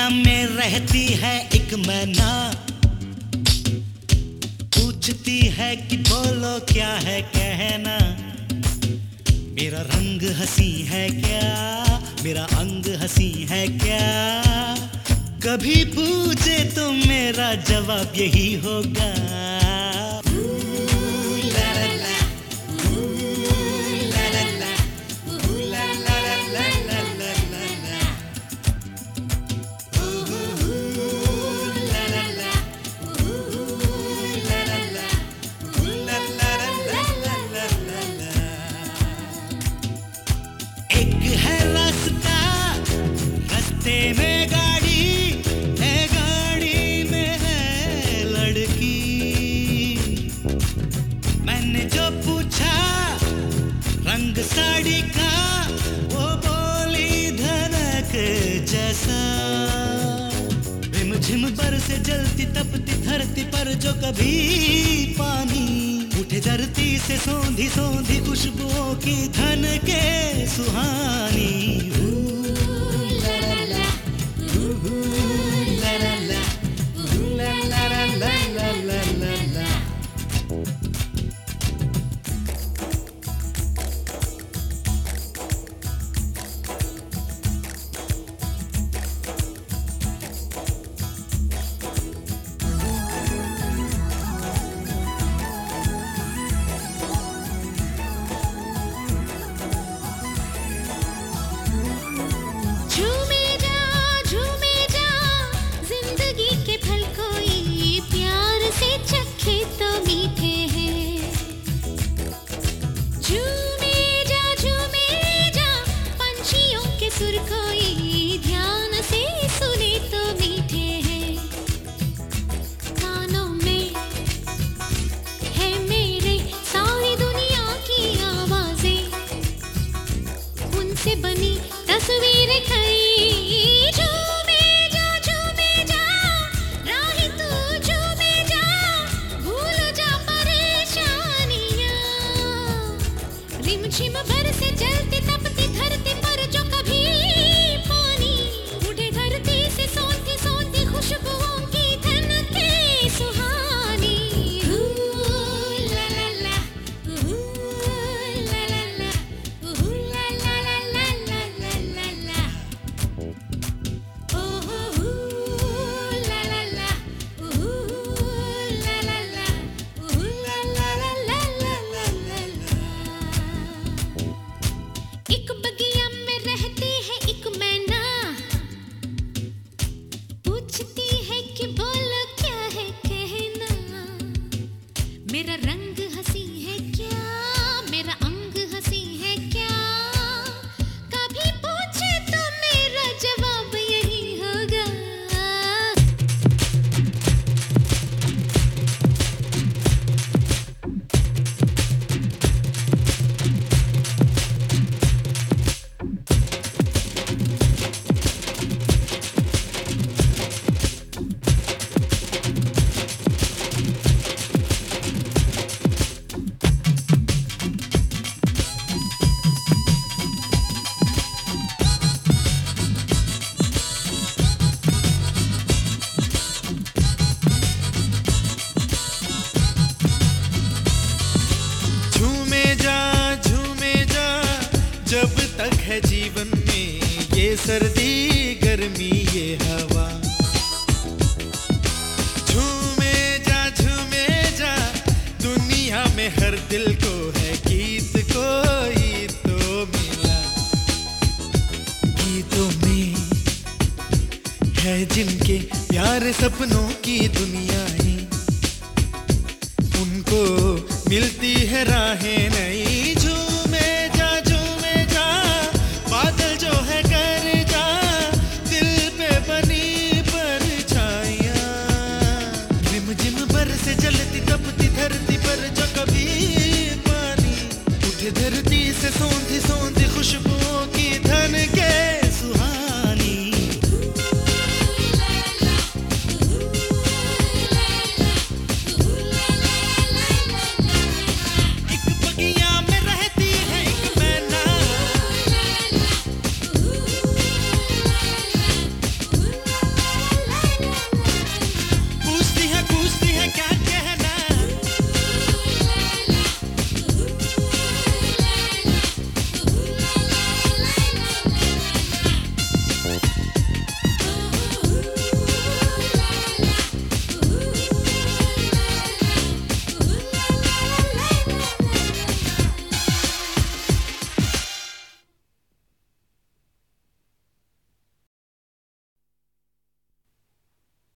दुनिया में रहती है एक मैना, पूछती है कि बोलो क्या है कहना। मेरा रंग हंसी है क्या, मेरा अंग हंसी है क्या, कभी पूछे तो मेरा जवाब यही होगा। एक है रास्ता, रास्ते में गाड़ी है, गाड़ी में है लड़की। मैंने जो पूछा रंग साड़ी का, वो बोली धड़क जैसा। रिमझिम बरसे जलती तपती धरती पर जो कभी पानी, उठे धरती से सौंधी सौंधी खुशबुओं की धन के सुहानी। बनी तस्वीर खई, झूमे जा राही तू झूमे जा, भूल जा परेशानियां। रिमझिम बरसे जलती तपती धरती पर जो कभी पानी, उठे धरती से सौंधी सौंधी खुशबुओं की धन के सुहानी। एक बगिया में रहती है एक मैना, पूछती है कि बोलो क्या है कहना। मेरा रंग हंसी है क्या, मेरा अंग हंसी है क्या, कभी पूछे तो मेरा जवाब यही होगा। जब तक है जीवन में ये सर्दी गर्मी ये हवा, झूमे जा दुनिया में हर दिल को है गीत कोई तो मिला। गीतों में है जिनके प्यारे सपनों की दुनियाएं, उनको मिलती है राहें नई। झूमे जा बादल जो है कर जा, दिल पे बनी परछाइयां। रिमझिम बरसे जलती तपती धरती पर जो कभी पानी, उठे धरती से सौंधी सौंधी खुशबुओं